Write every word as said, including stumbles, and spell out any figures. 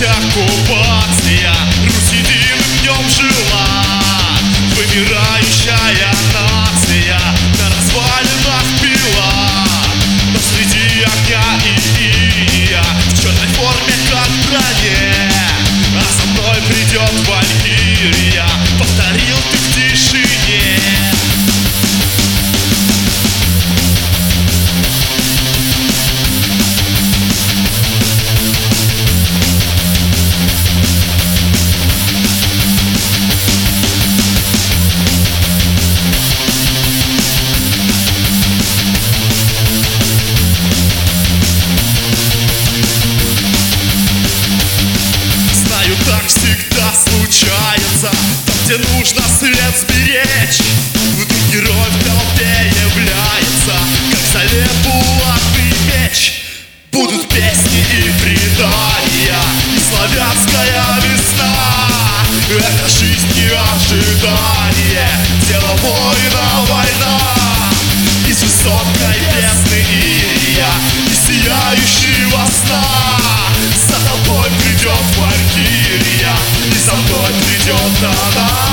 оккупация, Русь единым днем жила. Вымирающая нация на развалинах пила, но среди огня и иния в черной форме, как в броне. А за мной придет валькирия, повторил ты в тишине. Так всегда случается, там, где нужно свет сберечь. Вдруг герой в толпе является, как зале булатный меч. Будут песни и предания, и славянская весна. Это жизнь и ожидание, дело воина война. Из высокой бездны Ирия, из сияющего сна. За тобой придет валькирия, и за мной придет она.